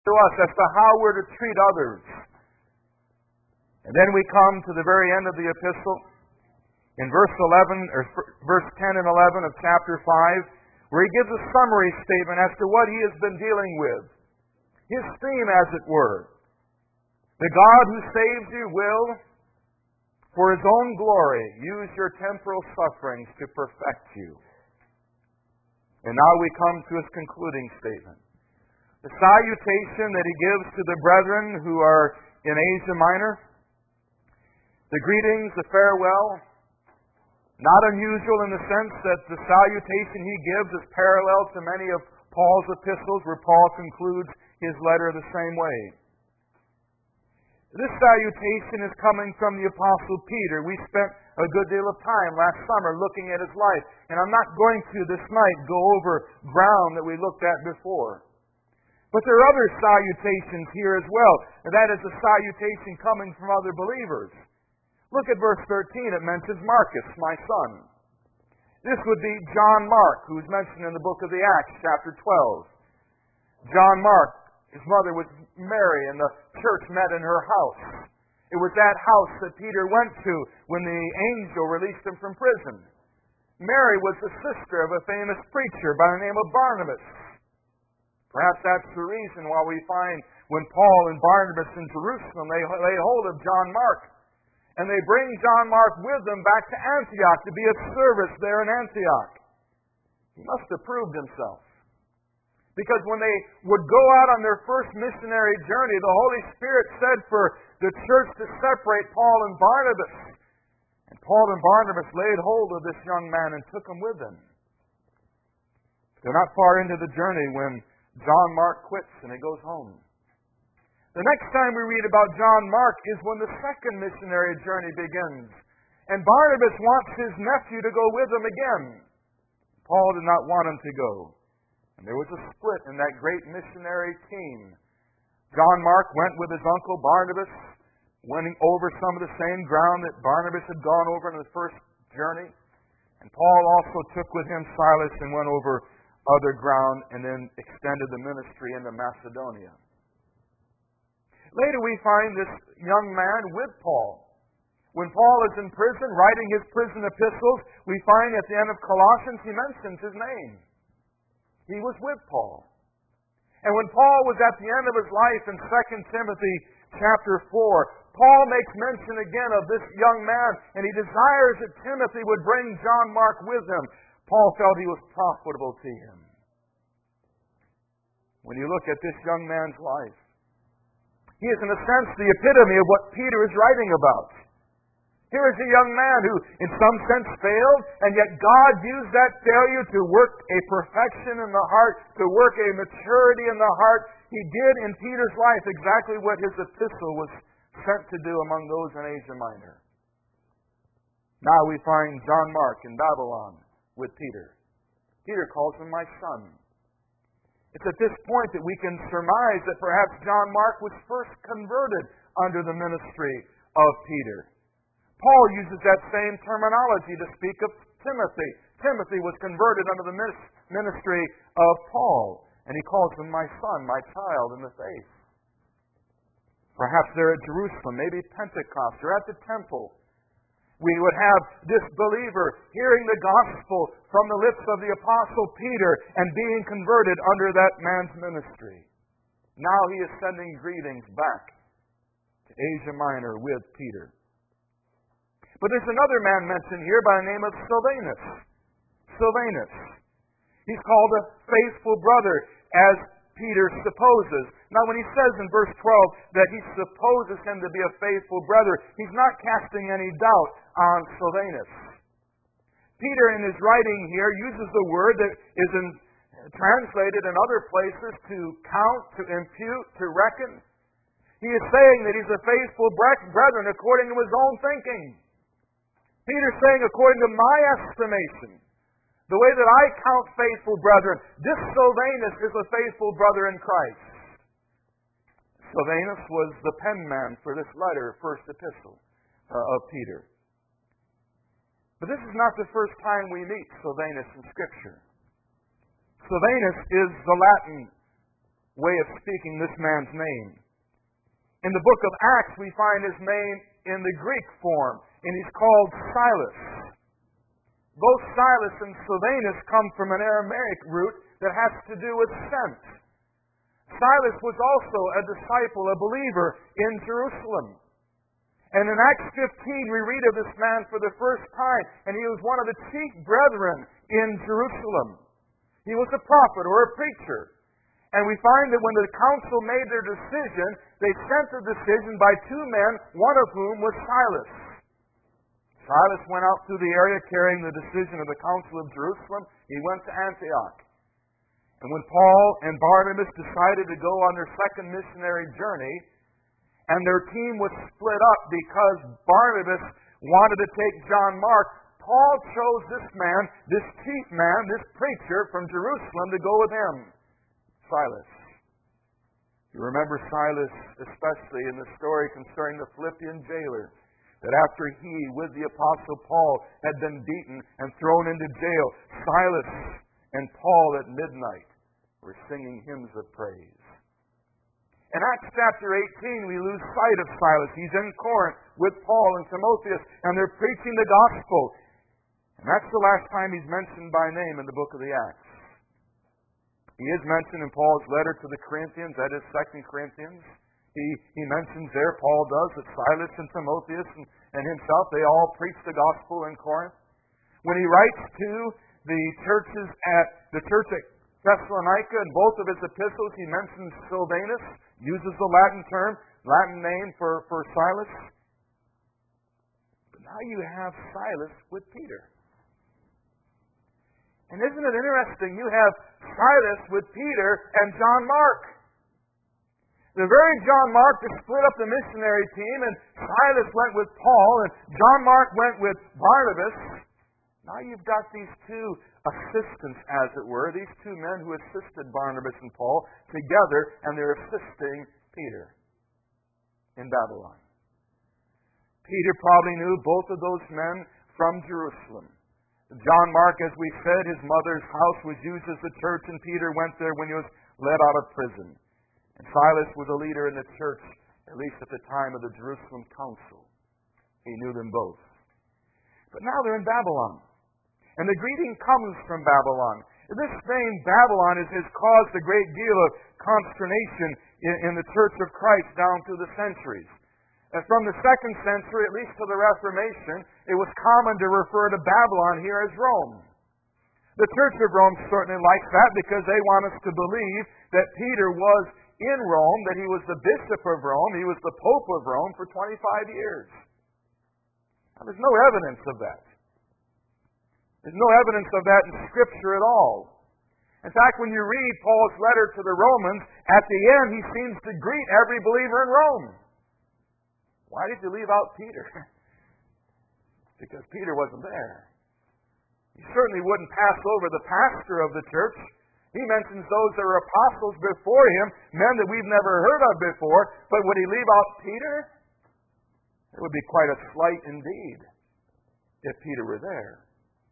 to us as to how we're to treat others. And then we come to the very end of the epistle, in verse 10 and 11 of chapter 5, where he gives a summary statement as to what he has been dealing with. His theme, as it were. The God who saves you will, for His own glory, use your temporal sufferings to perfect you. And now we come to his concluding statement. The salutation that he gives to the brethren who are in Asia Minor. The greetings, the farewell. Not unusual in the sense that the salutation he gives is parallel to many of Paul's epistles, where Paul concludes his letter the same way. This salutation is coming from the Apostle Peter. We spent a good deal of time last summer looking at his life, and I'm not going to this night go over ground that we looked at before. But there are other salutations here as well, and that is a salutation coming from other believers. Look at verse 13. It mentions Marcus, my son. This would be John Mark, who's mentioned in the book of the Acts, chapter 12. John Mark, his mother was Mary, and the church met in her house. It was that house that Peter went to when the angel released him from prison. Mary was the sister of a famous preacher by the name of Barnabas. Perhaps that's the reason why we find when Paul and Barnabas in Jerusalem, they lay hold of John Mark. And they bring John Mark with them back to Antioch to be of service there in Antioch. He must have proved himself. Because when they would go out on their first missionary journey, the Holy Spirit said for the church to separate Paul and Barnabas. And Paul and Barnabas laid hold of this young man and took him with them. They're not far into the journey when John Mark quits and he goes home. The next time we read about John Mark is when the second missionary journey begins. And Barnabas wants his nephew to go with him again. Paul did not want him to go. And there was a split in that great missionary team. John Mark went with his uncle Barnabas, went over some of the same ground that Barnabas had gone over in the first journey. And Paul also took with him Silas and went over other ground and then extended the ministry into Macedonia. Later we find this young man with Paul. When Paul is in prison, writing his prison epistles, we find at the end of Colossians he mentions his name. He was with Paul. And when Paul was at the end of his life in 2 Timothy chapter 4, Paul makes mention again of this young man, and he desires that Timothy would bring John Mark with him. Paul felt he was profitable to him. When you look at this young man's life, he is in a sense the epitome of what Peter is writing about. Here is a young man who in some sense failed, and yet God used that failure to work a perfection in the heart, to work a maturity in the heart. He did in Peter's life exactly what his epistle was sent to do among those in Asia Minor. Now we find John Mark in Babylon with Peter. Peter calls him my son. It's at this point that we can surmise that perhaps John Mark was first converted under the ministry of Peter. Paul uses that same terminology to speak of Timothy. Timothy was converted under the ministry of Paul, and he calls him my son, my child in the faith. Perhaps there at Jerusalem, maybe Pentecost, or at the temple, we would have this believer hearing the gospel from the lips of the Apostle Peter and being converted under that man's ministry. Now he is sending greetings back to Asia Minor with Peter. But there's another man mentioned here by the name of Silvanus. Silvanus. He's called a faithful brother, as Peter supposes. Now when he says in verse 12 that he supposes him to be a faithful brother, he's not casting any doubt on Silvanus. Peter in his writing here uses the word that is translated in other places to count, to impute, to reckon. He is saying that he's a faithful brethren according to his own thinking. Peter's saying, according to my estimation, the way that I count faithful brethren, this Silvanus is a faithful brother in Christ. Silvanus was the penman for this letter, first epistle of Peter. But this is not the first time we meet Silvanus in Scripture. Silvanus is the Latin way of speaking this man's name. In the book of Acts, we find his name in the Greek form, and he's called Silas. Both Silas and Silvanus come from an Aramaic root that has to do with sent. Silas was also a disciple, a believer in Jerusalem. And in Acts 15, we read of this man for the first time, and he was one of the chief brethren in Jerusalem. He was a prophet or a preacher. And we find that when the council made their decision, they sent the decision by two men, one of whom was Silas. Silas went out through the area carrying the decision of the council of Jerusalem. He went to Antioch. And when Paul and Barnabas decided to go on their second missionary journey, and their team was split up because Barnabas wanted to take John Mark, Paul chose this man, this chief man, this preacher from Jerusalem to go with him, Silas. You remember Silas, especially in the story concerning the Philippian jailer, that after he, with the Apostle Paul, had been beaten and thrown into jail, Silas and Paul at midnight were singing hymns of praise. In Acts chapter 18, we lose sight of Silas. He's in Corinth with Paul and Timotheus, and they're preaching the gospel. And that's the last time he's mentioned by name in the book of the Acts. He is mentioned in Paul's letter to the Corinthians, that is 2 Corinthians. He mentions there, Paul does, that Silas and Timotheus and himself, they all preached the gospel in Corinth. When he writes to the churches the church at Thessalonica, in both of his epistles, he mentions Silvanus, uses the Latin name for Silas. But now you have Silas with Peter. And isn't it interesting? You have Silas with Peter and John Mark. The very John Mark that split up the missionary team, and Silas went with Paul, and John Mark went with Barnabas. Now you've got these two assistants, as it were, these two men who assisted Barnabas and Paul together, and they're assisting Peter in Babylon. Peter probably knew both of those men from Jerusalem. John Mark, as we said, his mother's house was used as the church, and Peter went there when he was let out of prison. And Silas was a leader in the church, at least at the time of the Jerusalem Council. He knew them both. But now they're in Babylon. And the greeting comes from Babylon. This name, Babylon, has caused a great deal of consternation in the Church of Christ down through the centuries. And from the 2nd century, at least to the Reformation, it was common to refer to Babylon here as Rome. The Church of Rome certainly likes that because they want us to believe that Peter was in Rome, that he was the bishop of Rome, he was the pope of Rome for 25 years. Now, there's no evidence of that. There's no evidence of that in Scripture at all. In fact, when you read Paul's letter to the Romans, at the end he seems to greet every believer in Rome. Why did you leave out Peter? Because Peter wasn't there. He certainly wouldn't pass over the pastor of the church. He mentions those that were apostles before him, men that we've never heard of before, but would he leave out Peter? It would be quite a slight indeed if Peter were there.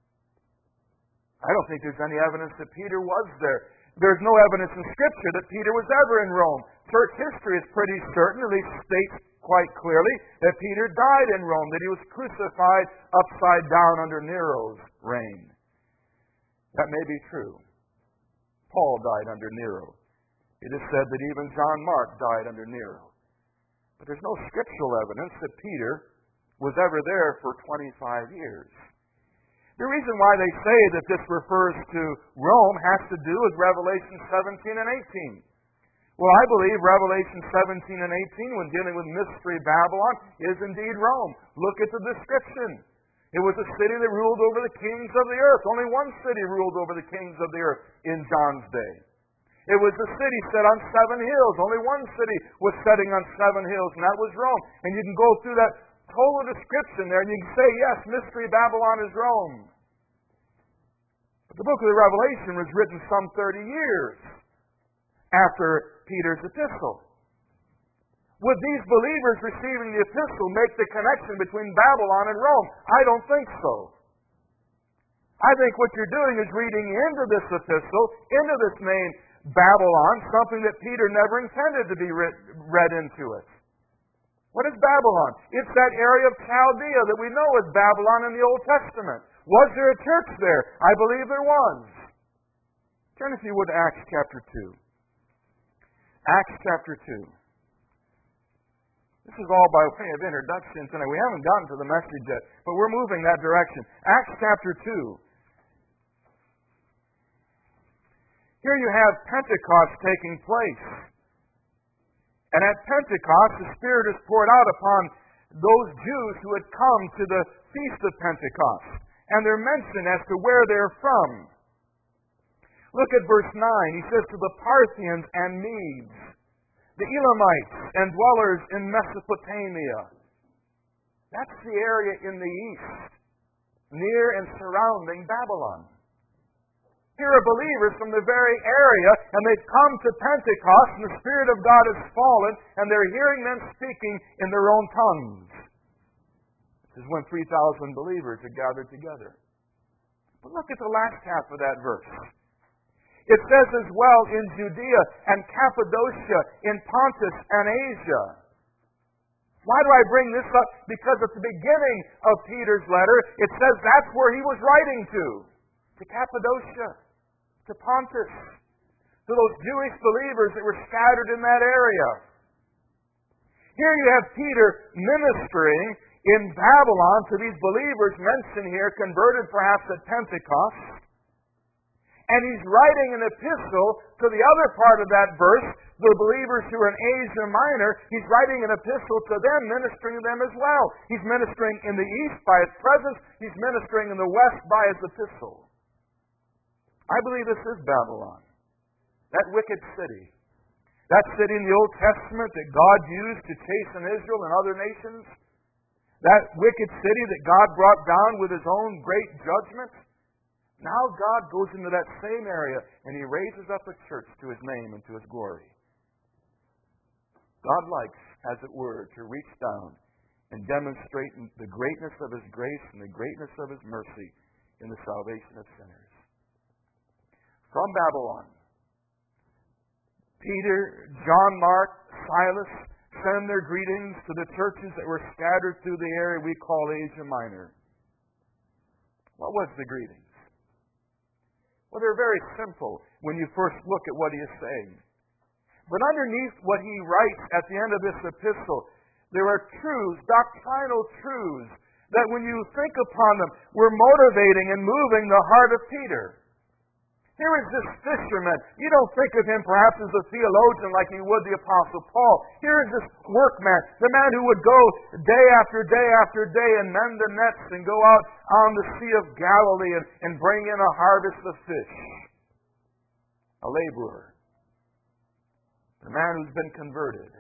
I don't think there's any evidence that Peter was there. There's no evidence in Scripture that Peter was ever in Rome. Church history is pretty certain, at least states quite clearly, that Peter died in Rome, that he was crucified upside down under Nero's reign. That may be true. Paul died under Nero. It is said that even John Mark died under Nero. But there's no scriptural evidence that Peter was ever there for 25 years. The reason why they say that this refers to Rome has to do with Revelation 17 and 18. Well, I believe Revelation 17 and 18, when dealing with Mystery Babylon, is indeed Rome. Look at the description. It was a city that ruled over the kings of the earth. Only one city ruled over the kings of the earth in John's day. It was a city set on 7 hills. Only one city was setting on 7 hills, and that was Rome. And you can go through that total description there, and you can say, yes, Mystery Babylon is Rome. But the book of the Revelation was written some 30 years after Peter's epistle. Would these believers receiving the epistle make the connection between Babylon and Rome? I don't think so. I think what you're doing is reading into this epistle, into this name, Babylon something that Peter never intended to be read into it. What is Babylon? It's that area of Chaldea that we know as Babylon in the Old Testament. Was there a church there? I believe there was. Turn, if you would, to Acts chapter 2. Acts chapter 2. This is all by way of introduction tonight. We haven't gotten to the message yet, but we're moving that direction. Acts chapter 2. Here you have Pentecost taking place. And at Pentecost, the Spirit is poured out upon those Jews who had come to the Feast of Pentecost. And they're mentioned as to where they're from. Look at verse 9. He says, to the Parthians and Medes, the Elamites and dwellers in Mesopotamia. That's the area in the east, near and surrounding Babylon. Here are believers from the very area, and they've come to Pentecost, and the Spirit of God has fallen, and they're hearing them speaking in their own tongues. This is when 3,000 believers are gathered together. But look at the last half of that verse. It says as well in Judea and Cappadocia, in Pontus and Asia. Why do I bring this up? Because at the beginning of Peter's letter, it says that's where he was writing to Cappadocia, to Pontus, to those Jewish believers that were scattered in that area. Here you have Peter ministering in Babylon to these believers mentioned here, converted perhaps at Pentecost. And he's writing an epistle to the other part of that verse, the believers who are in Asia Minor. He's writing an epistle to them, ministering to them as well. He's ministering in the east by his presence. He's ministering in the west by his epistle. I believe this is Babylon, that wicked city. That city in the Old Testament that God used to chasten Israel and other nations. That wicked city that God brought down with His own great judgment. Now God goes into that same area and He raises up a church to His name and to His glory. God likes, as it were, to reach down and demonstrate the greatness of His grace and the greatness of His mercy in the salvation of sinners. From Babylon, Peter, John Mark, Silas send their greetings to the churches that were scattered through the area we call Asia Minor. What was the greetings? Well, they're very simple when you first look at what he is saying. But underneath what he writes at the end of this epistle, there are truths, doctrinal truths, that when you think upon them, were motivating and moving the heart of Peter. Here is this fisherman. You don't think of him perhaps as a theologian like you would the Apostle Paul. Here is this workman, the man who would go day after day after day and mend the nets and go out on the Sea of Galilee and bring in a harvest of fish. A laborer. A man who's been converted.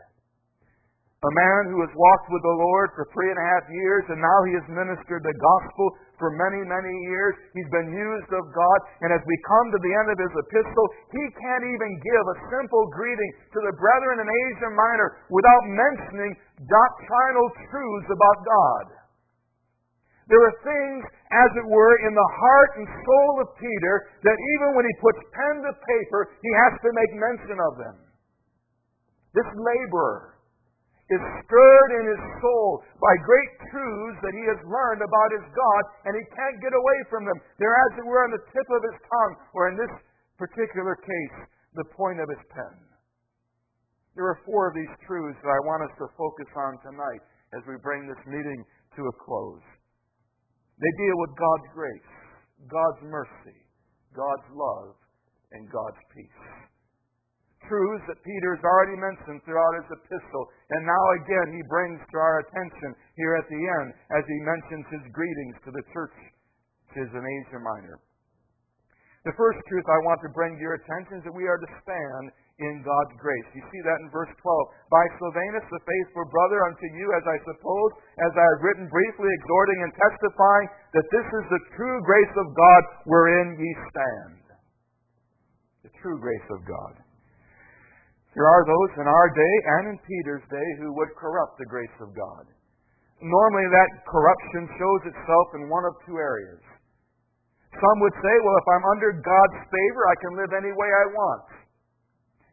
A man who has walked with the Lord for 3.5 years, and now he has ministered the gospel for many, many years. He's been used of God, and as we come to the end of his epistle, he can't even give a simple greeting to the brethren in Asia Minor without mentioning doctrinal truths about God. There are things, as it were, in the heart and soul of Peter that even when he puts pen to paper, he has to make mention of them. This laborer is stirred in his soul by great truths that he has learned about his God, and he can't get away from them. They're as it were on the tip of his tongue, or in this particular case, the point of his pen. There are 4 of these truths that I want us to focus on tonight as we bring this meeting to a close. They deal with God's grace, God's mercy, God's love, and God's peace. Truths that Peter has already mentioned throughout his epistle, and now again he brings to our attention here at the end as he mentions his greetings to the churches in Asia Minor. The first truth I want to bring to your attention is that we are to stand in God's grace. You see that in verse 12. By Silvanus, the faithful brother, unto you, as I suppose, as I have written briefly, exhorting and testifying that this is the true grace of God wherein ye stand. The true grace of God. There are those in our day and in Peter's day who would corrupt the grace of God. Normally that corruption shows itself in one of 2 areas. Some would say, well, if I'm under God's favor, I can live any way I want.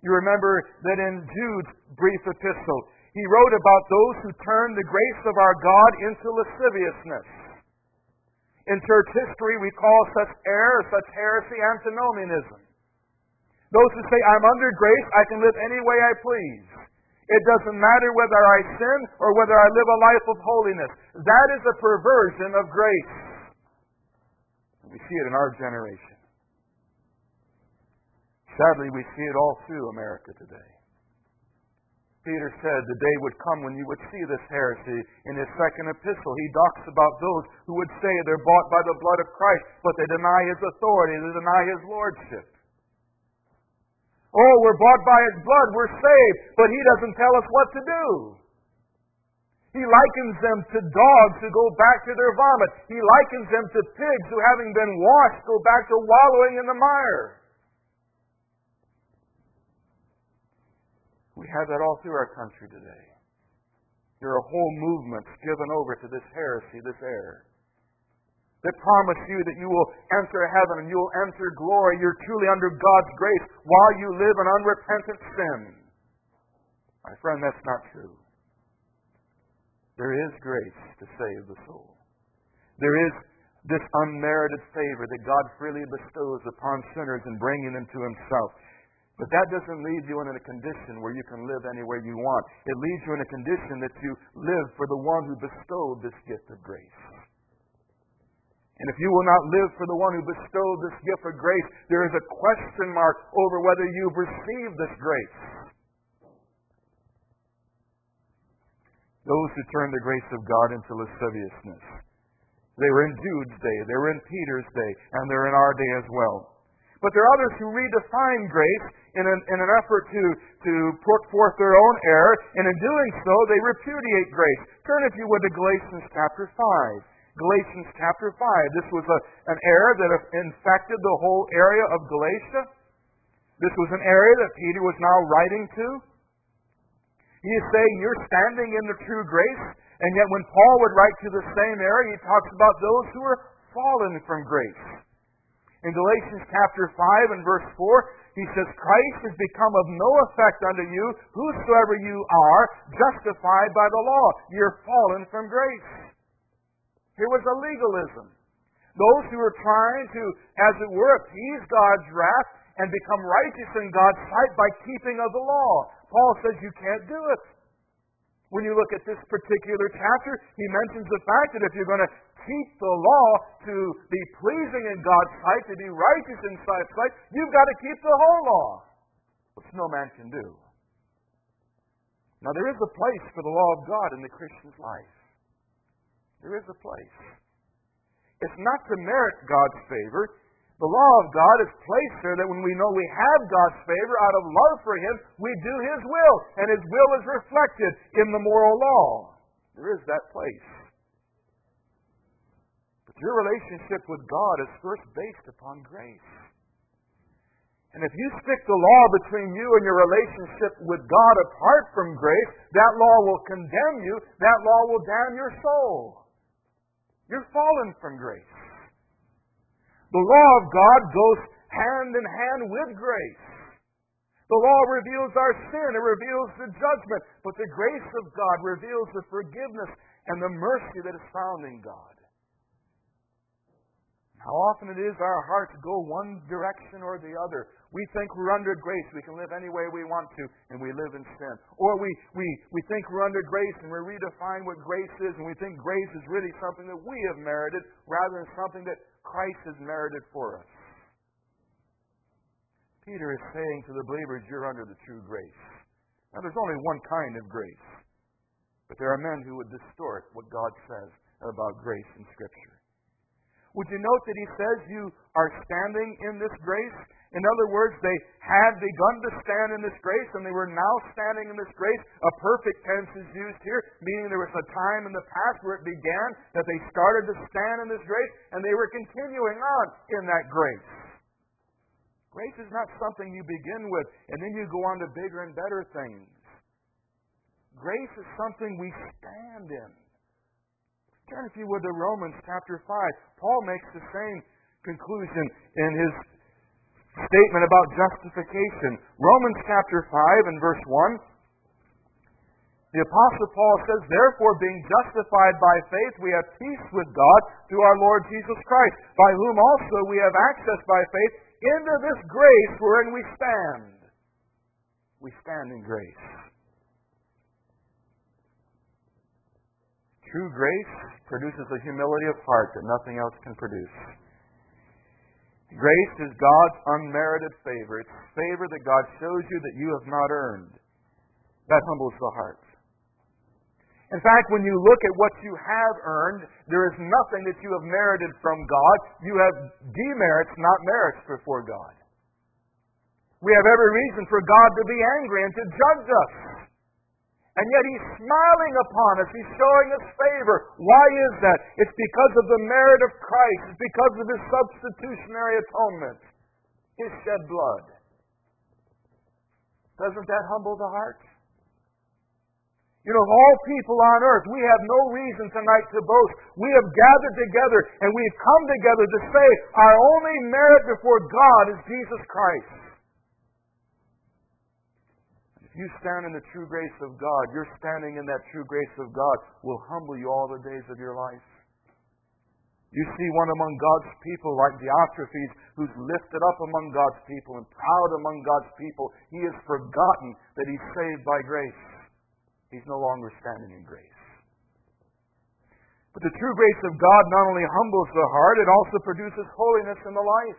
You remember that in Jude's brief epistle, he wrote about those who turned the grace of our God into lasciviousness. In church history, we call such error, such heresy, antinomianism. Those who say, I'm under grace, I can live any way I please. It doesn't matter whether I sin or whether I live a life of holiness. That is a perversion of grace. We see it in our generation. Sadly, we see it all through America today. Peter said the day would come when you would see this heresy. In his second epistle, he talks about those who would say they're bought by the blood of Christ, but they deny His authority, they deny His lordship. Oh, we're bought by His blood, we're saved, but He doesn't tell us what to do. He likens them to dogs who go back to their vomit. He likens them to pigs who, having been washed, go back to wallowing in the mire. We have that all through our country today. There are whole movements given over to this heresy, this error, that promise you that you will enter heaven and you will enter glory. You're truly under God's grace while you live in unrepentant sin. My friend, that's not true. There is grace to save the soul. There is this unmerited favor that God freely bestows upon sinners in bringing them to Himself. But that doesn't leave you in a condition where you can live anywhere you want. It leaves you in a condition that you live for the one who bestowed this gift of grace. And if you will not live for the one who bestowed this gift of grace, there is a question mark over whether you've received this grace. Those who turn the grace of God into lasciviousness. They were in Jude's day, they were in Peter's day, and they're in our day as well. But there are others who redefine grace in an effort to put forth their own error, and in doing so, they repudiate grace. Turn, if you would, to Galatians chapter 5. Galatians chapter 5. This was an error that infected the whole area of Galatia. This was an area that Peter was now writing to. He is saying, you're standing in the true grace, and yet when Paul would write to the same area, he talks about those who are fallen from grace. In Galatians chapter 5 and verse 4, he says, Christ has become of no effect unto you, whosoever you are, justified by the law. You're fallen from grace. Here was a legalism. Those who were trying to, as it were, appease God's wrath and become righteous in God's sight by keeping of the law. Paul says you can't do it. When you look at this particular chapter, he mentions the fact that if you're going to keep the law to be pleasing in God's sight, to be righteous in God's sight, you've got to keep the whole law, which no man can do. Now, there is a place for the law of God in the Christian's life. There is a place. It's not to merit God's favor. The law of God is placed there that when we know we have God's favor out of love for Him, we do His will, and His will is reflected in the moral law. There is that place. But your relationship with God is first based upon grace. And if you stick the law between you and your relationship with God apart from grace, that law will condemn you, that law will damn your soul. You're fallen from grace. The law of God goes hand in hand with grace. The law reveals our sin, it reveals the judgment, but the grace of God reveals the forgiveness and the mercy that is found in God. How often it is our hearts go one direction or the other. We think we're under grace, we can live any way we want to, and we live in sin. Or we think we're under grace and we redefine what grace is, and we think grace is really something that we have merited rather than something that Christ has merited for us. Peter is saying to the believers, you're under the true grace. Now, there's only one kind of grace, but there are men who would distort what God says about grace in Scripture. Would you note that he says you are standing in this grace? In other words, they had begun to stand in this grace, and they were now standing in this grace. A perfect tense is used here, meaning there was a time in the past where it began that they started to stand in this grace, and they were continuing on in that grace. Grace is not something you begin with, and then you go on to bigger and better things. Grace is something we stand in. Turn, if you would, to Romans chapter 5. Paul makes the same conclusion in his statement about justification. Romans chapter 5 and verse 1. The Apostle Paul says, "Therefore, being justified by faith, we have peace with God through our Lord Jesus Christ, by whom also we have access by faith into this grace wherein we stand." We stand in grace. True grace produces a humility of heart that nothing else can produce. Grace is God's unmerited favor. It's favor that God shows you that you have not earned. That humbles the heart. In fact, when you look at what you have earned, there is nothing that you have merited from God. You have demerits, not merits before God. We have every reason for God to be angry and to judge us. And yet He's smiling upon us. He's showing us favor. Why is that? It's because of the merit of Christ. It's because of His substitutionary atonement. His shed blood. Doesn't that humble the heart? You know, of all people on earth, we have no reason tonight to boast. We have gathered together and we've come together to say our only merit before God is Jesus Christ. If you stand in the true grace of God, your standing in that true grace of God will humble you all the days of your life. You see one among God's people like Diotrephes, who's lifted up among God's people and proud among God's people. He has forgotten that he's saved by grace. He's no longer standing in grace. But the true grace of God not only humbles the heart, it also produces holiness in the life.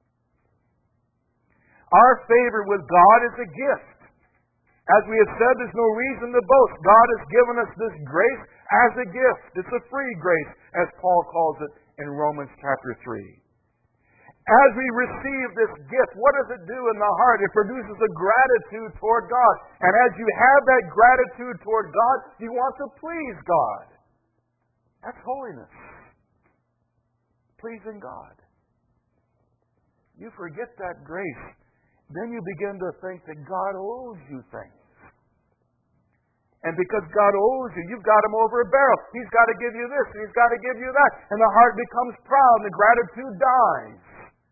Our favor with God is a gift. As we have said, there's no reason to boast. God has given us this grace as a gift. It's a free grace, as Paul calls it in Romans chapter 3. As we receive this gift, what does it do in the heart? It produces a gratitude toward God. And as you have that gratitude toward God, you want to please God. That's holiness. Pleasing God. You forget that grace, then you begin to think that God owes you things. And because God owes you, you've got Him over a barrel. He's got to give you this, and He's got to give you that. And the heart becomes proud, and the gratitude dies.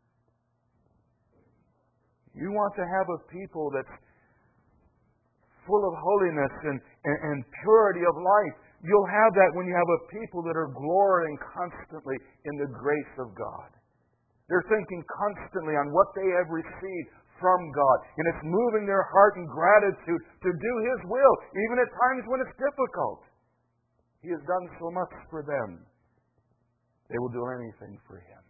You want to have a people that's full of holiness and purity of life. You'll have that when you have a people that are glorying constantly in the grace of God. They're thinking constantly on what they have received from God. And it's moving their heart in gratitude to do His will, even at times when it's difficult. He has done so much for them. They will do anything for Him.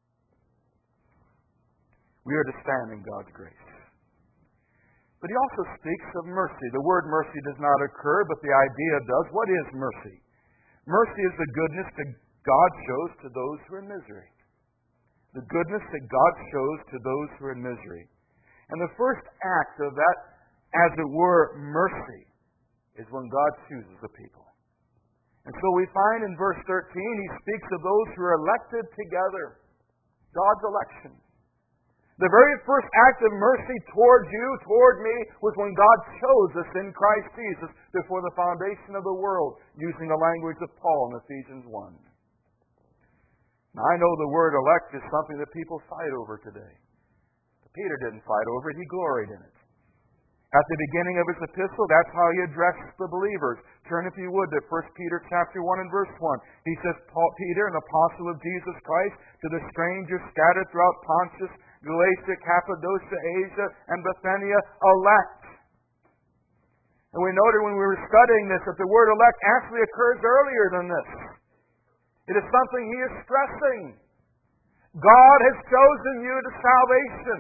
We are to stand in God's grace. But He also speaks of mercy. The word mercy does not occur, but the idea does. What is mercy? Mercy is the goodness that God shows to those who are in misery. The goodness that God shows to those who are in misery. And the first act of that, as it were, mercy, is when God chooses a people. And so we find in verse 13, He speaks of those who are elected together. God's election. The very first act of mercy toward you, toward me, was when God chose us in Christ Jesus before the foundation of the world, using the language of Paul in Ephesians 1. Now, I know the word elect is something that people fight over today. But Peter didn't fight over it. He gloried in it. At the beginning of his epistle, that's how he addressed the believers. Turn, if you would, to 1 Peter chapter 1 and verse 1. He says, Peter, an apostle of Jesus Christ, to the strangers scattered throughout Pontus, Galatia, Cappadocia, Asia, and Bithynia, elect. And we noted when we were studying this that the word elect actually occurs earlier than this. It is something he is stressing. God has chosen you to salvation.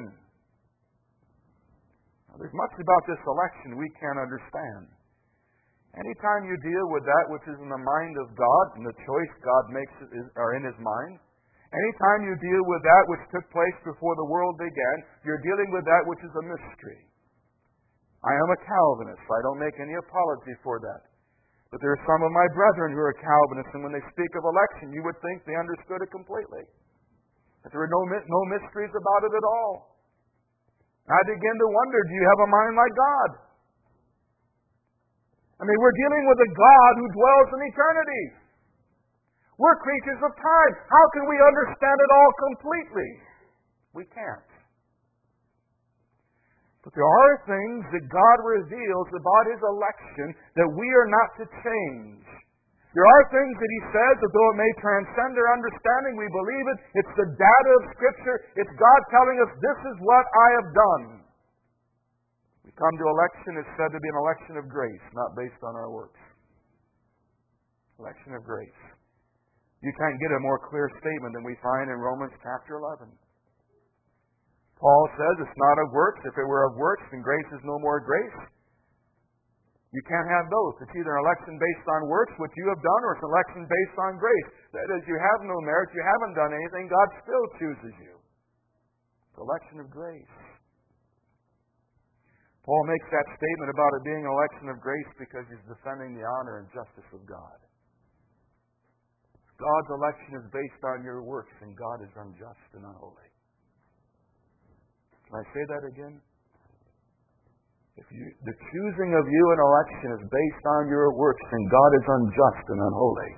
Now, there's much about this election we can't understand. Anytime you deal with that which is in the mind of God and the choice God makes are in His mind, anytime you deal with that which took place before the world began, you're dealing with that which is a mystery. I am a Calvinist. I don't make any apology for that. But there are some of my brethren who are Calvinists, and when they speak of election, you would think they understood it completely. That there are no mysteries about it at all. I begin to wonder, do you have a mind like God? I mean, we're dealing with a God who dwells in eternity. We're creatures of time. How can we understand it all completely? We can't. But there are things that God reveals about His election that we are not to change. There are things that He says that though it may transcend our understanding, we believe it. It's the data of Scripture. It's God telling us, this is what I have done. We come to election, it's said to be an election of grace, not based on our works. Election of grace. You can't get a more clear statement than we find in Romans chapter 11. Paul says it's not of works. If it were of works, then grace is no more grace. You can't have both. It's either an election based on works, which you have done, or it's an election based on grace. That is, you have no merit, you haven't done anything, God still chooses you. It's an election of grace. Paul makes that statement about it being an election of grace because he's defending the honor and justice of God. God's election is based on your works, and God is unjust and unholy. Can I say that again? The choosing of you in election is based on your works, and God is unjust and unholy.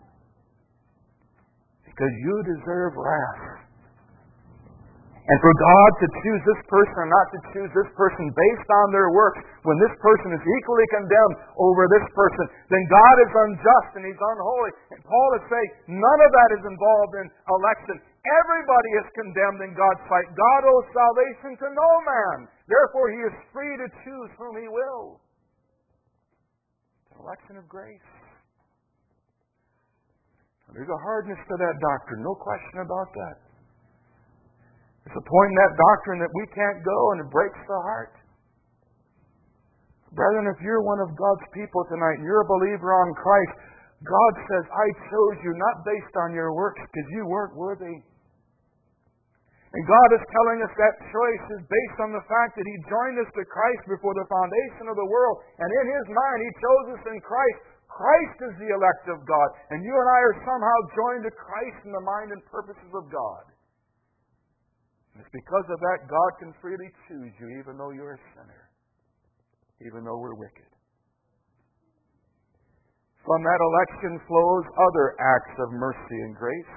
Because you deserve wrath. And for God to choose this person or not to choose this person based on their works, when this person is equally condemned over this person, then God is unjust and He's unholy. And Paul is saying none of that is involved in election. Everybody is condemned in God's sight. God owes salvation to no man. Therefore, He is free to choose whom He will. It's an election of grace. There's a hardness to that doctrine, no question about that. There's a point in that doctrine that we can't go, and it breaks the heart. Brethren, if you're one of God's people tonight, and you're a believer on Christ, God says, I chose you not based on your works because you weren't worthy. And God is telling us that choice is based on the fact that He joined us to Christ before the foundation of the world. And in His mind, He chose us in Christ. Christ is the elect of God. And you and I are somehow joined to Christ in the mind and purposes of God. And it's because of that God can freely choose you even though you're a sinner. Even though we're wicked. From that election flows other acts of mercy and grace.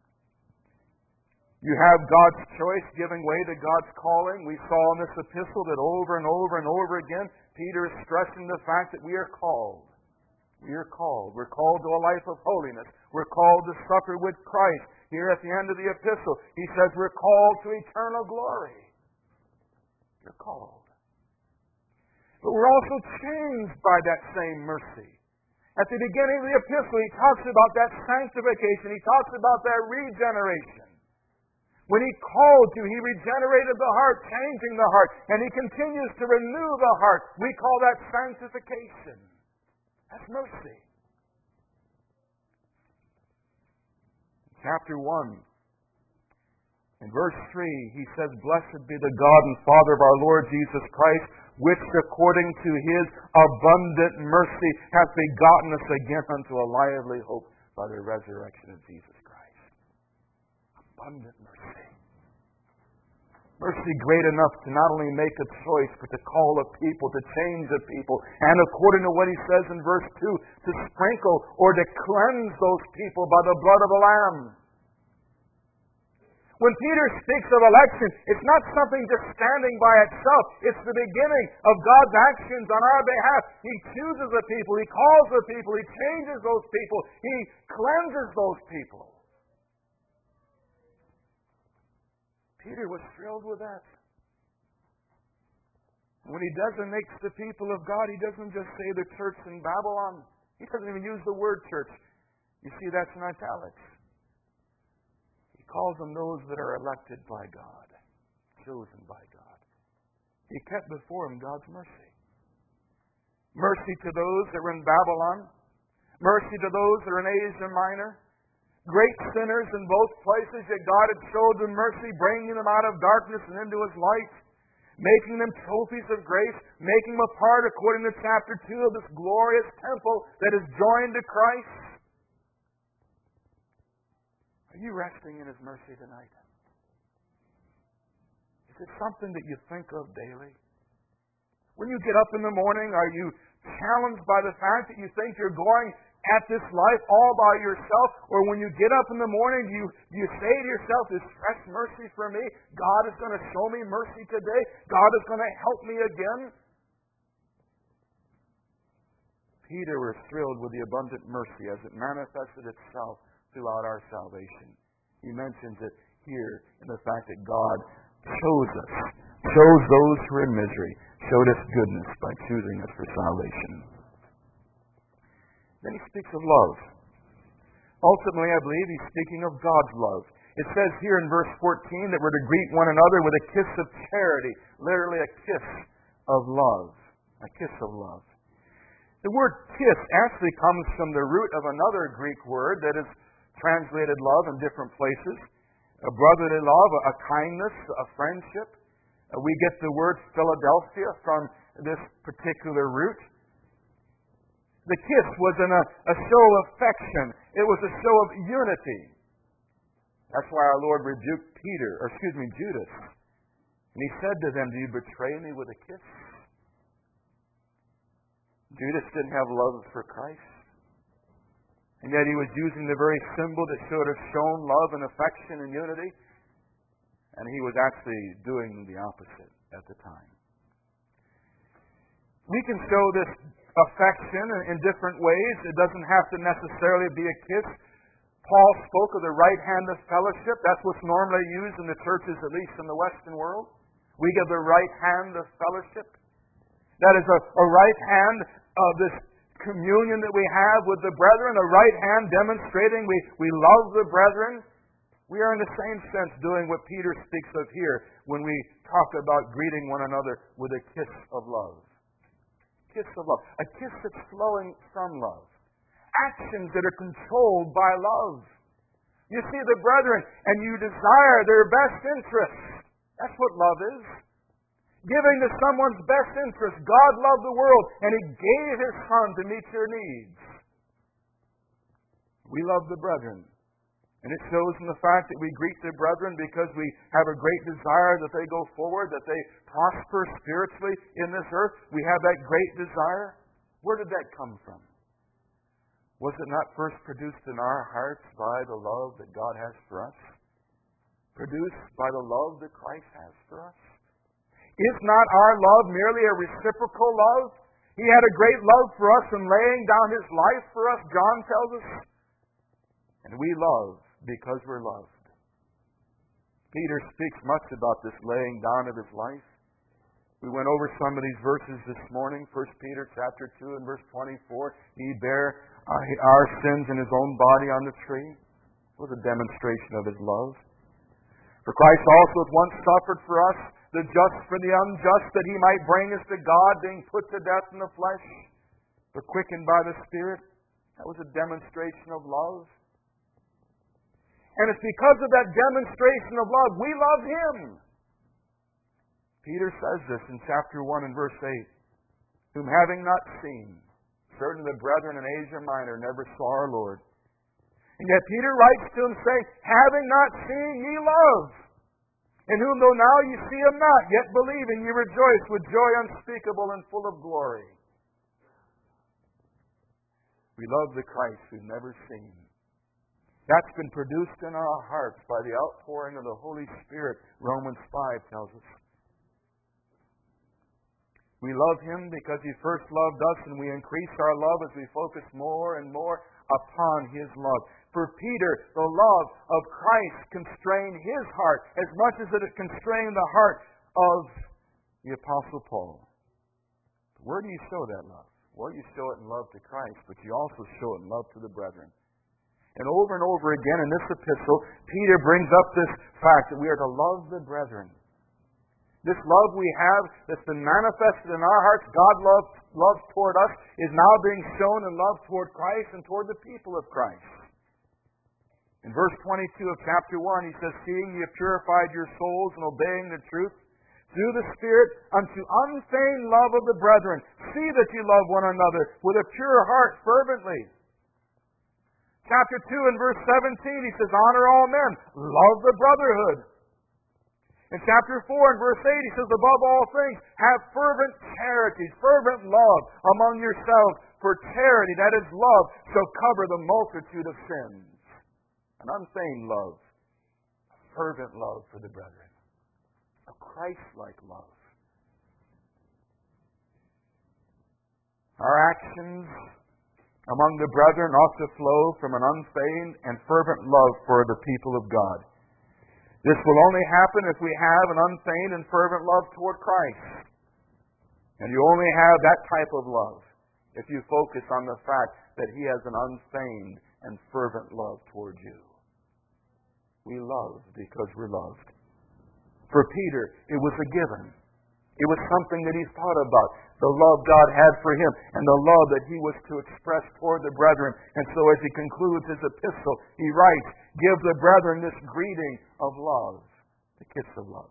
You have God's choice giving way to God's calling. We saw in this epistle that over and over and over again, Peter is stressing the fact that we are called. We are called. We're called to a life of holiness. We're called to suffer with Christ. Here at the end of the epistle, he says we're called to eternal glory. You're called. But we're also changed by that same mercy. At the beginning of the epistle, he talks about that sanctification. He talks about that regeneration. When He called you, He regenerated the heart, changing the heart. And He continues to renew the heart. We call that sanctification. That's mercy. Chapter 1, in verse 3, he says, Blessed be the God and Father of our Lord Jesus Christ, which according to His abundant mercy hath begotten us again unto a lively hope by the resurrection of Jesus Christ. Abundant mercy. Mercy great enough to not only make a choice, but to call a people, to change a people, and according to what he says in verse 2, to sprinkle or to cleanse those people by the blood of the Lamb. When Peter speaks of election, it's not something just standing by itself. It's the beginning of God's actions on our behalf. He chooses the people, He calls the people, He changes those people, He cleanses those people. Peter was thrilled with that. When he designates the people of God, he doesn't just say the church in Babylon. He doesn't even use the word church. You see, that's in italics. He calls them those that are elected by God, chosen by God. He kept before him God's mercy. Mercy to those that were in Babylon. Mercy to those that are in Asia Minor. Great sinners in both places, yet God had showed them mercy, bringing them out of darkness and into His light, making them trophies of grace, making them a part, according to chapter 2, of this glorious temple that is joined to Christ. Are you resting in His mercy tonight? Is it something that you think of daily? When you get up in the morning, are you challenged by the fact that you think you're going at this life all by yourself? Or when you get up in the morning, do you say to yourself, "Is fresh mercy for me? God is going to show me mercy today. God is going to help me again." Peter was thrilled with the abundant mercy as it manifested itself throughout our salvation. He mentions it here in the fact that God chose us, chose those who are in misery, showed us goodness by choosing us for salvation. Then he speaks of love. Ultimately, I believe he's speaking of God's love. It says here in verse 14 that we're to greet one another with a kiss of charity, literally a kiss of love. A kiss of love. The word kiss actually comes from the root of another Greek word that is translated love in different places. A brotherly love, a kindness, a friendship. We get the word Philadelphia from this particular root. The kiss was a show of affection. It was a show of unity. That's why our Lord rebuked Judas. And he said to them, "Do you betray me with a kiss?" Judas didn't have love for Christ. And yet he was using the very symbol that should have shown love and affection and unity. And he was actually doing the opposite at the time. We can show this affection in different ways. It doesn't have to necessarily be a kiss. Paul spoke of the right hand of fellowship. That's what's normally used in the churches, at least in the Western world. We give the right hand of fellowship. That is a right hand of this communion that we have with the brethren, a right hand demonstrating we love the brethren. We are in the same sense doing what Peter speaks of here when we talk about greeting one another with a kiss of love. Kiss of love. A kiss that's flowing from love. Actions that are controlled by love. You see the brethren and you desire their best interests. That's what love is. Giving to someone's best interest. God loved the world and He gave His Son to meet your needs. We love the brethren. And it shows in the fact that we greet the brethren because we have a great desire that they go forward, that they prosper spiritually in this earth. We have that great desire. Where did that come from? Was it not first produced in our hearts by the love that God has for us? Produced by the love that Christ has for us? Is not our love merely a reciprocal love? He had a great love for us in laying down His life for us, John tells us. And we love because we're loved. Peter speaks much about this laying down of his life. We went over some of these verses this morning. 1 Peter chapter 2 and verse 24. He bare our sins in His own body on the tree. It was a demonstration of His love. For Christ also hath once suffered for us, the just for the unjust, that He might bring us to God, being put to death in the flesh, but quickened by the Spirit. That was a demonstration of love. And it's because of that demonstration of love, we love Him. Peter says this in chapter 1 and verse 8. Whom having not seen, certain of the brethren in Asia Minor never saw our Lord. And yet Peter writes to them saying, having not seen, ye love. In whom though now ye see Him not, yet believing ye rejoice with joy unspeakable and full of glory. We love the Christ we've never seen. That's been produced in our hearts by the outpouring of the Holy Spirit, Romans 5 tells us. We love Him because He first loved us, and we increase our love as we focus more and more upon His love. For Peter, the love of Christ constrained his heart as much as it constrained the heart of the Apostle Paul. Where do you show that love? Well, you show it in love to Christ, but you also show it in love to the brethren. And over again in this epistle, Peter brings up this fact that we are to love the brethren. This love we have that's been manifested in our hearts, God love toward us, is now being shown in love toward Christ and toward the people of Christ. In verse 22 of chapter 1, he says, seeing ye have purified your souls and obeying the truth, through the Spirit, unto unfeigned love of the brethren, see that you love one another with a pure heart fervently. Chapter 2 and verse 17, he says, honor all men, love the brotherhood. In chapter 4 and verse 8, he says, above all things, have fervent charity, fervent love among yourselves, for charity, that is love, shall cover the multitude of sins. An unfeigned love, a fervent love for the brethren, a Christ-like love. Our actions among the brethren ought to flow from an unfeigned and fervent love for the people of God. This will only happen if we have an unfeigned and fervent love toward Christ. And you only have that type of love if you focus on the fact that He has an unfeigned and fervent love toward you. We love because we're loved. For Peter, it was a given. It was something that he thought about. The love God had for him and the love that he was to express toward the brethren. And so as he concludes his epistle, he writes, "Give the brethren this greeting of love," the kiss of love.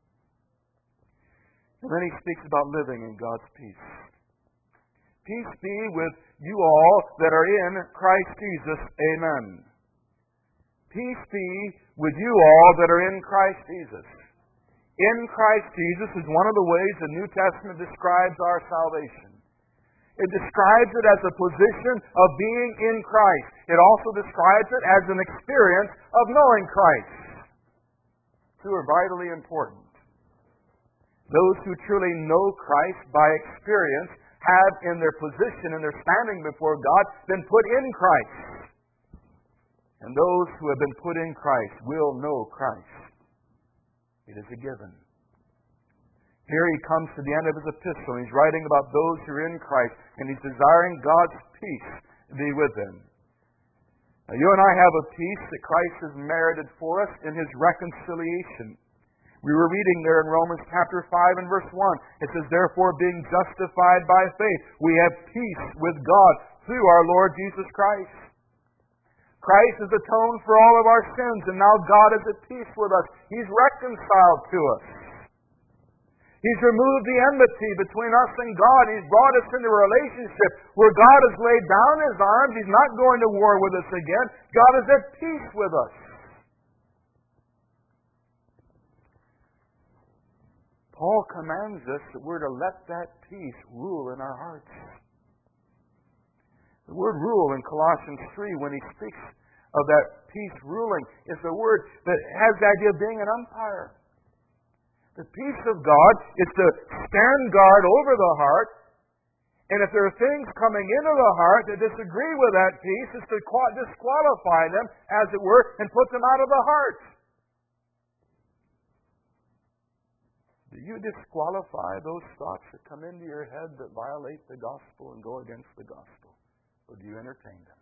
And then he speaks about living in God's peace. Peace be with you all that are in Christ Jesus. Amen. Peace be with you all that are in Christ Jesus. In Christ Jesus is one of the ways the New Testament describes our salvation. It describes it as a position of being in Christ. It also describes it as an experience of knowing Christ. Two are vitally important. Those who truly know Christ by experience have in their position and their standing before God been put in Christ. And those who have been put in Christ will know Christ. It is a given. Here he comes to the end of his epistle, and he's writing about those who are in Christ, and he's desiring God's peace to be with them. Now, you and I have a peace that Christ has merited for us in His reconciliation. We were reading there in Romans chapter 5 and verse 1. It says, "Therefore, being justified by faith, we have peace with God through our Lord Jesus Christ." Christ has atoned for all of our sins, and now God is at peace with us. He's reconciled to us. He's removed the enmity between us and God. He's brought us into a relationship where God has laid down His arms. He's not going to war with us again. God is at peace with us. Paul commands us that we're to let that peace rule in our hearts. The word rule in Colossians 3, when he speaks of that peace ruling, is a word that has the idea of being an umpire. The peace of God is to stand guard over the heart, and if there are things coming into the heart that disagree with that peace, is to disqualify them, as it were, and put them out of the heart. Do you disqualify those thoughts that come into your head that violate the gospel and go against the gospel? Or do you entertain them?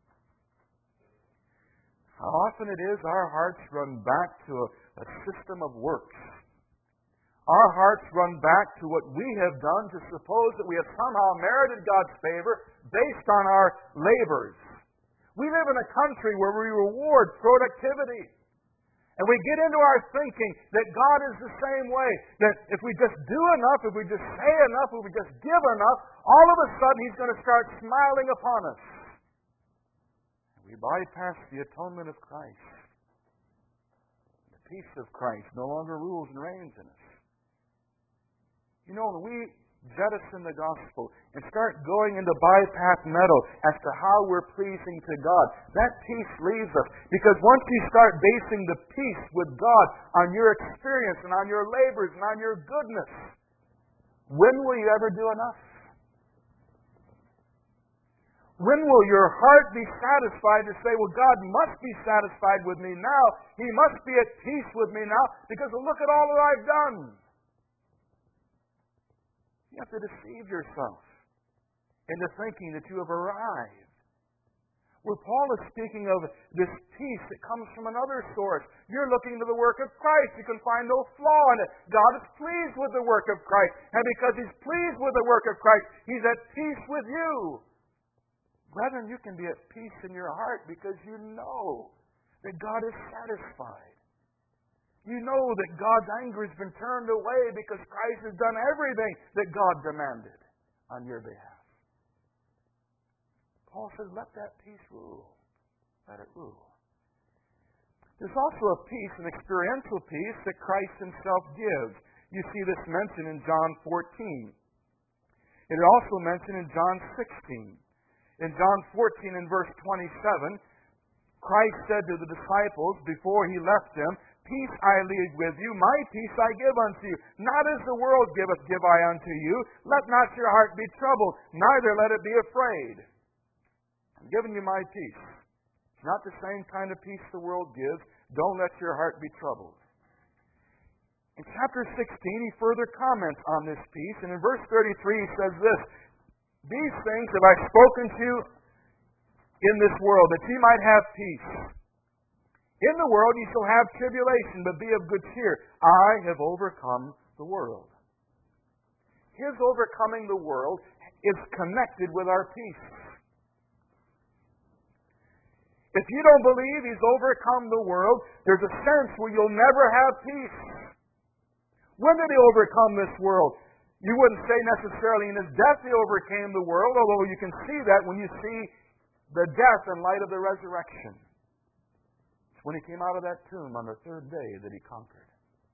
How often it is our hearts run back to a system of works. Our hearts run back to what we have done to suppose that we have somehow merited God's favor based on our labors. We live in a country where we reward productivity. And we get into our thinking that God is the same way. That if we just do enough, if we just say enough, if we just give enough, all of a sudden He's going to start smiling upon us. We bypass the atonement of Christ. The peace of Christ no longer rules and reigns in us. You know, when we jettison the gospel and start going into bypass metal as to how we're pleasing to God, that peace leaves us. Because once you start basing the peace with God on your experience and on your labors and on your goodness, when will you ever do enough? When will your heart be satisfied to say, well, God must be satisfied with me now. He must be at peace with me now because look at all that I've done. You have to deceive yourself into thinking that you have arrived. Where Paul is speaking of this peace that comes from another source. You're looking to the work of Christ. You can find no flaw in it. God is pleased with the work of Christ. And because He's pleased with the work of Christ, He's at peace with you. Brethren, you can be at peace in your heart because you know that God is satisfied. You know that God's anger has been turned away because Christ has done everything that God demanded on your behalf. Paul says, let that peace rule. Let it rule. There's also a peace, an experiential peace that Christ Himself gives. You see this mentioned in John 14. It is also mentioned in John 16. In John 14 and verse 27, Christ said to the disciples before He left them, "Peace I leave with you, my peace I give unto you. Not as the world giveth, give I unto you. Let not your heart be troubled, neither let it be afraid." I'm giving you my peace. It's not the same kind of peace the world gives. Don't let your heart be troubled. In chapter 16, he further comments on this peace, and in verse 33 he says this, "These things have I spoken to you in this world, that ye might have peace. In the world ye shall have tribulation, but be of good cheer. I have overcome the world." His overcoming the world is connected with our peace. If you don't believe He's overcome the world, there's a sense where you'll never have peace. When did He overcome this world? You wouldn't say necessarily in His death He overcame the world, although you can see that when you see the death in light of the resurrection. It's when He came out of that tomb on the third day that He conquered.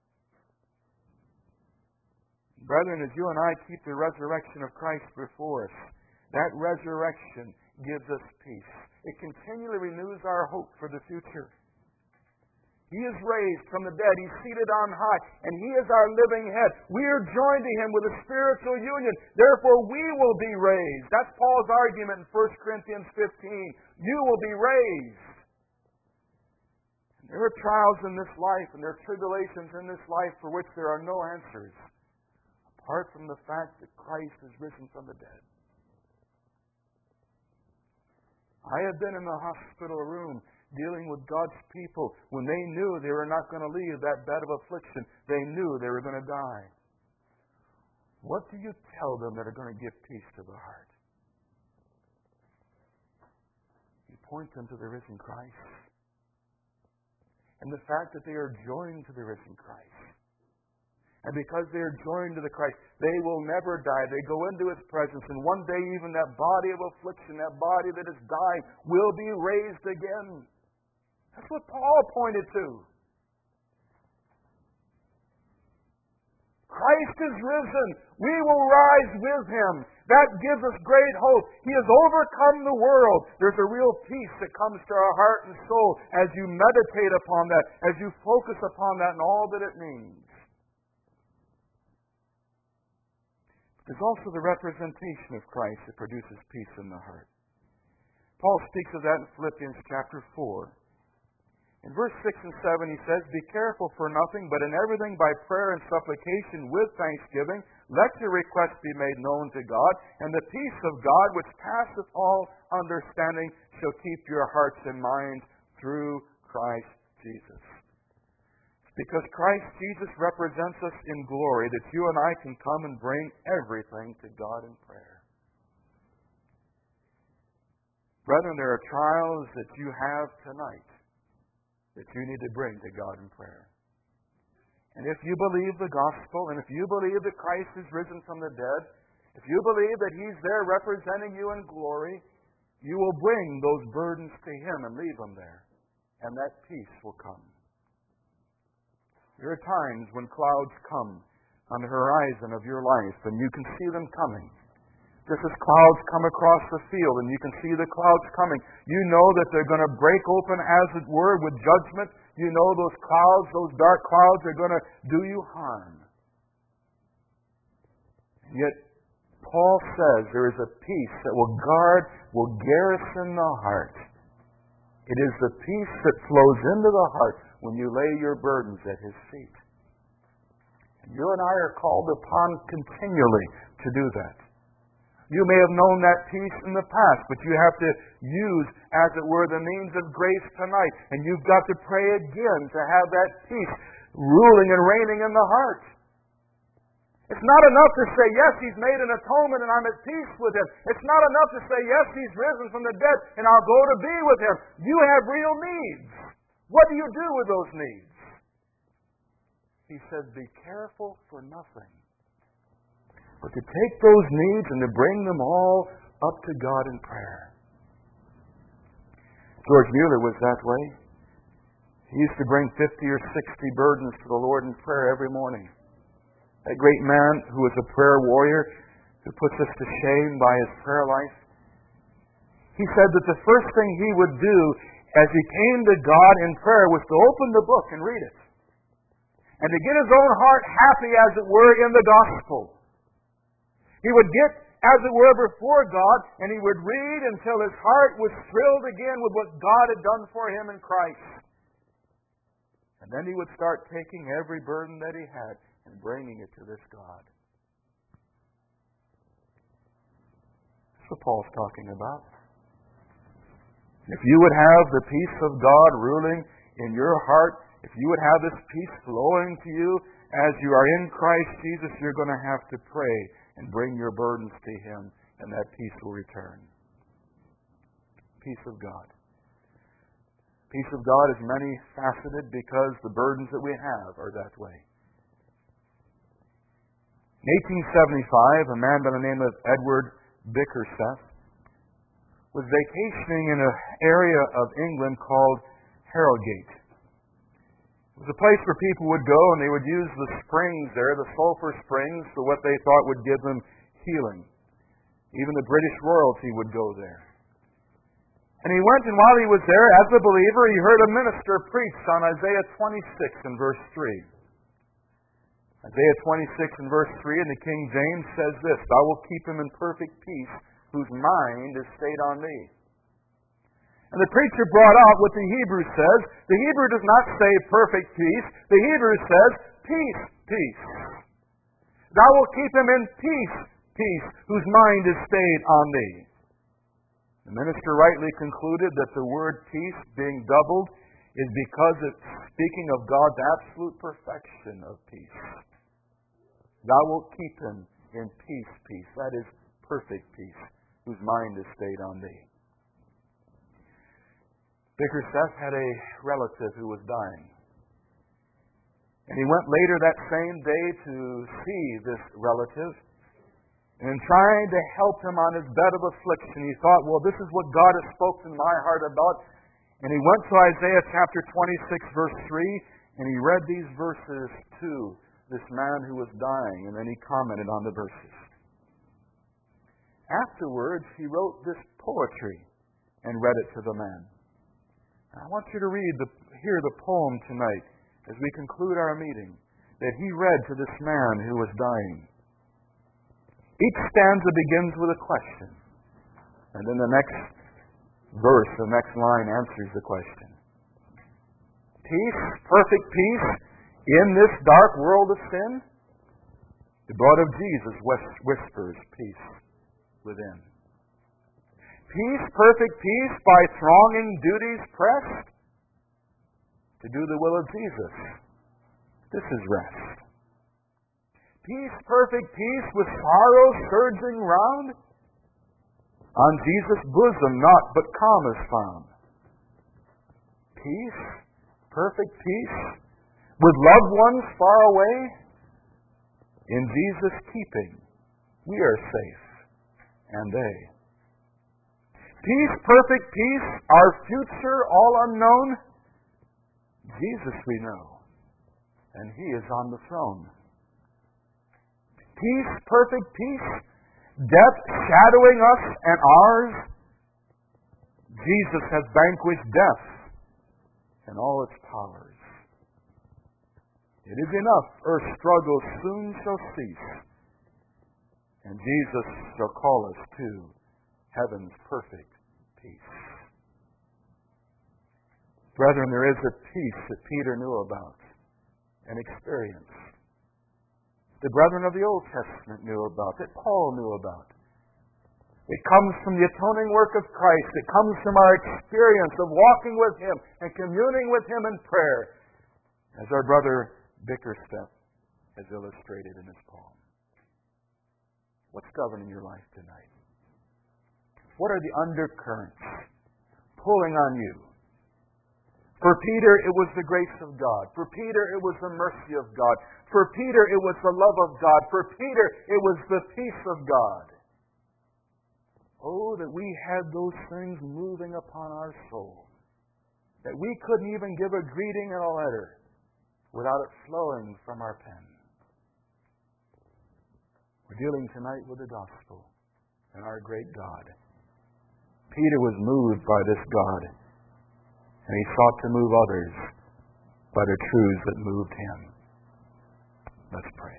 Brethren, as you and I keep the resurrection of Christ before us, that resurrection gives us peace. It continually renews our hope for the future. He is raised from the dead. He's seated on high, and He is our living head. We are joined to Him with a spiritual union. Therefore, we will be raised. That's Paul's argument in 1 Corinthians 15. You will be raised. And there are trials in this life, and there are tribulations in this life for which there are no answers, apart from the fact that Christ is risen from the dead. I have been in the hospital room dealing with God's people when they knew they were not going to leave that bed of affliction. They knew they were going to die. What do you tell them that are going to give peace to the heart? You point them to the risen Christ. And the fact that they are joined to the risen Christ. And because they are joined to the Christ, they will never die. They go into His presence, and one day even that body of affliction, that body that is dying, will be raised again. That's what Paul pointed to. Christ is risen. We will rise with Him. That gives us great hope. He has overcome the world. There's a real peace that comes to our heart and soul as you meditate upon that, as you focus upon that and all that it means. There's also the representation of Christ that produces peace in the heart. Paul speaks of that in Philippians chapter 4. In verse 6 and 7 he says, "Be careful for nothing, but in everything by prayer and supplication with thanksgiving, let your requests be made known to God, and the peace of God, which passeth all understanding, shall keep your hearts and minds through Christ Jesus." Because Christ Jesus represents us in glory, that you and I can come and bring everything to God in prayer. Brethren, there are trials that you have tonight that you need to bring to God in prayer. And if you believe the gospel, and if you believe that Christ is risen from the dead, if you believe that He's there representing you in glory, you will bring those burdens to Him and leave them there. And that peace will come. There are times when clouds come on the horizon of your life, and you can see them coming. Just as clouds come across the field, and you can see the clouds coming, you know that they're going to break open, as it were, with judgment. You know those clouds, those dark clouds, are going to do you harm. And yet, Paul says there is a peace that will guard, will garrison the heart. It is the peace that flows into the heart when you lay your burdens at His feet. And you and I are called upon continually to do that. You may have known that peace in the past, but you have to use, as it were, the means of grace tonight. And you've got to pray again to have that peace ruling and reigning in the heart. It's not enough to say, yes, He's made an atonement and I'm at peace with Him. It's not enough to say, yes, He's risen from the dead and I'll go to be with Him. You have real needs. What do you do with those needs? He says, be careful for nothing, but to take those needs and to bring them all up to God in prayer. George Mueller was that way. He used to bring 50 or 60 burdens to the Lord in prayer every morning. That great man who was a prayer warrior, who puts us to shame by his prayer life. He said that the first thing he would do as he came to God in prayer was to open the book and read it. And to get his own heart happy, as it were, in the gospel. He would get, as it were, before God, and he would read until his heart was thrilled again with what God had done for him in Christ. And then he would start taking every burden that he had and bringing it to this God. That's what Paul's talking about. If you would have the peace of God ruling in your heart, if you would have this peace flowing to you as you are in Christ Jesus, you're going to have to pray and bring your burdens to Him, and that peace will return. Peace of God. Peace of God is many-faceted because the burdens that we have are that way. In 1875, a man by the name of Edward Bickersteth was vacationing in an area of England called Harrogate. It was a place where people would go and they would use the springs there, the sulfur springs, for what they thought would give them healing. Even the British royalty would go there. And he went, and while he was there, as a believer, he heard a minister preach on Isaiah 26 and verse 3. Isaiah 26 and verse 3 in the King James says this, "Thou wilt keep him in perfect peace, whose mind is stayed on thee." And the preacher brought out what the Hebrew says. The Hebrew does not say perfect peace. The Hebrew says peace, peace. Thou wilt keep him in peace, peace, whose mind is stayed on thee. The minister rightly concluded that the word peace, being doubled, is because it's speaking of God's absolute perfection of peace. Thou wilt keep him in peace, peace. That is perfect peace, whose mind is stayed on thee. Bickersteth had a relative who was dying. And he went later that same day to see this relative. And in trying to help him on his bed of affliction, he thought, well, this is what God has spoken to my heart about. And he went to Isaiah chapter 26, verse 3, and he read these verses to this man who was dying, and then he commented on the verses. Afterwards, he wrote this poetry and read it to the man. I want you to hear the poem tonight as we conclude our meeting that he read to this man who was dying. Each stanza begins with a question, and then the next verse, the next line answers the question. Peace, perfect peace, in this dark world of sin? The blood of Jesus whispers peace within. Peace, perfect peace, by thronging duties pressed? To do the will of Jesus. This is rest. Peace, perfect peace, with sorrow surging round? On Jesus' bosom naught but calm is found. Peace, perfect peace, with loved ones far away? In Jesus' keeping, we are safe, and they. Peace, perfect peace, our future all unknown? Jesus we know, and He is on the throne. Peace, perfect peace, death shadowing us and ours? Jesus has vanquished death and all its powers. It is enough, earth's struggles soon shall cease, and Jesus shall call us to heaven's perfect peace. Brethren, there is a peace that Peter knew about and experienced. The brethren of the Old Testament knew about, that Paul knew about. It comes from the atoning work of Christ. It comes from our experience of walking with Him and communing with Him in prayer, as our brother Bickersteth has illustrated in his poem. What's governing your life tonight? What are the undercurrents pulling on you? For Peter, it was the grace of God. For Peter, it was the mercy of God. For Peter, it was the love of God. For Peter, it was the peace of God. Oh, that we had those things moving upon our soul. That we couldn't even give a greeting in a letter without it flowing from our pen. We're dealing tonight with the gospel and our great God. Peter was moved by this God, and he sought to move others by the truths that moved him. Let's pray.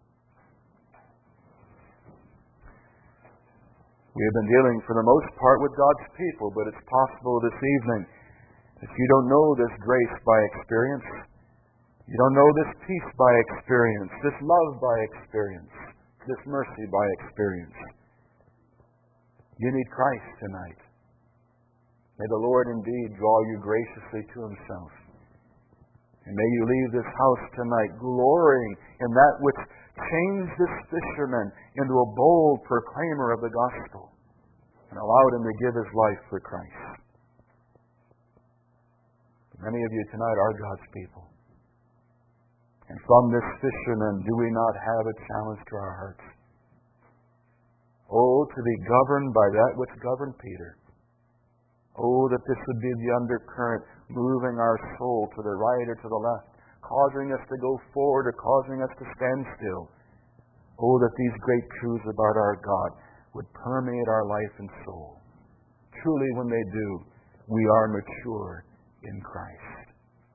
We have been dealing for the most part with God's people, but it's possible this evening that you don't know this grace by experience. You don't know this peace by experience, this love by experience, this mercy by experience. You need Christ tonight. May the Lord indeed draw you graciously to Himself. And may you leave this house tonight glorying in that which changed this fisherman into a bold proclaimer of the gospel and allowed him to give his life for Christ. Many of you tonight are God's people. And from this fisherman, do we not have a challenge to our hearts? Oh, to be governed by that which governed Peter. Oh, that this would be the undercurrent moving our soul to the right or to the left, causing us to go forward or causing us to stand still. Oh, that these great truths about our God would permeate our life and soul. Truly, when they do, we are mature in Christ.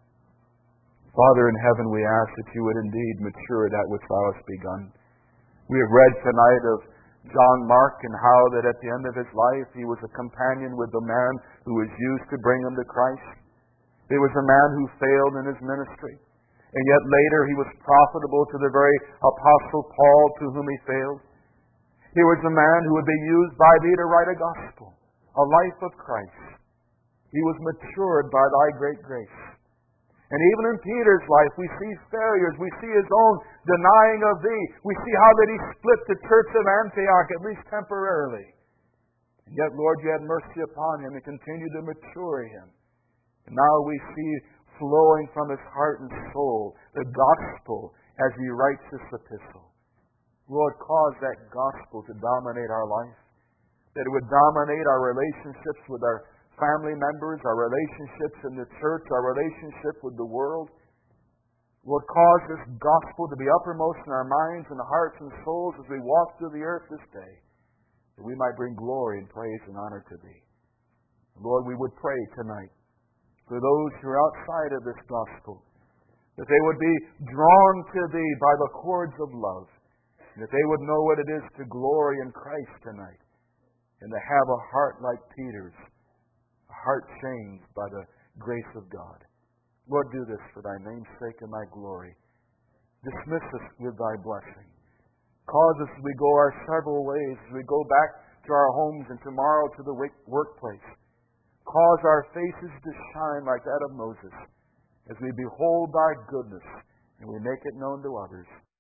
Father in heaven, we ask that you would indeed mature that which thou hast begun. We have read tonight of John Mark and how that at the end of his life he was a companion with the man who was used to bring him to Christ. There was a man who failed in his ministry, and yet later he was profitable to the very Apostle Paul to whom he failed. He was a man who would be used by thee to write a gospel, a life of Christ. He was matured by thy great grace. And even in Peter's life, we see failures. We see his own denying of thee. We see how that he split the church of Antioch, at least temporarily. And yet, Lord, you had mercy upon him and continued to mature him. And now we see flowing from his heart and soul the gospel as he writes this epistle. Lord, cause that gospel to dominate our life. That it would dominate our relationships with our family members, our relationships in the church, our relationship with the world. Lord, cause this gospel to be uppermost in our minds and hearts and souls as we walk through the earth this day, that we might bring glory and praise and honor to thee. Lord, we would pray tonight for those who are outside of this gospel, that they would be drawn to thee by the cords of love, and that they would know what it is to glory in Christ tonight, and to have a heart like Peter's, heart changed by the grace of God. Lord, do this for thy name's sake and thy glory. Dismiss us with thy blessing. Cause us as we go our several ways, as we go back to our homes and tomorrow to the workplace. Cause our faces to shine like that of Moses as we behold thy goodness and we make it known to others.